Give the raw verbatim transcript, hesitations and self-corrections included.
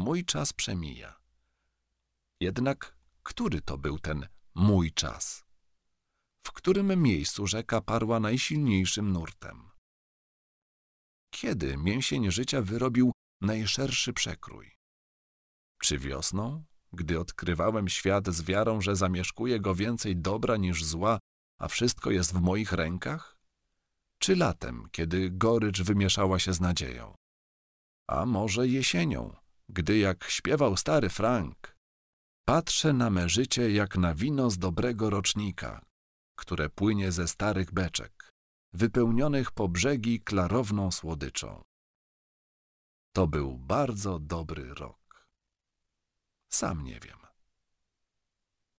mój czas przemija. Jednak który to był ten mój czas? W którym miejscu rzeka parła najsilniejszym nurtem? Kiedy mięsień życia wyrobił najszerszy przekrój? Czy wiosną, gdy odkrywałem świat z wiarą, że zamieszkuje go więcej dobra niż zła, a wszystko jest w moich rękach? Czy latem, kiedy gorycz wymieszała się z nadzieją? A może jesienią, gdy, jak śpiewał stary Frank, patrzę na me życie jak na wino z dobrego rocznika, które płynie ze starych beczek, wypełnionych po brzegi klarowną słodyczą. To był bardzo dobry rok. Sam nie wiem.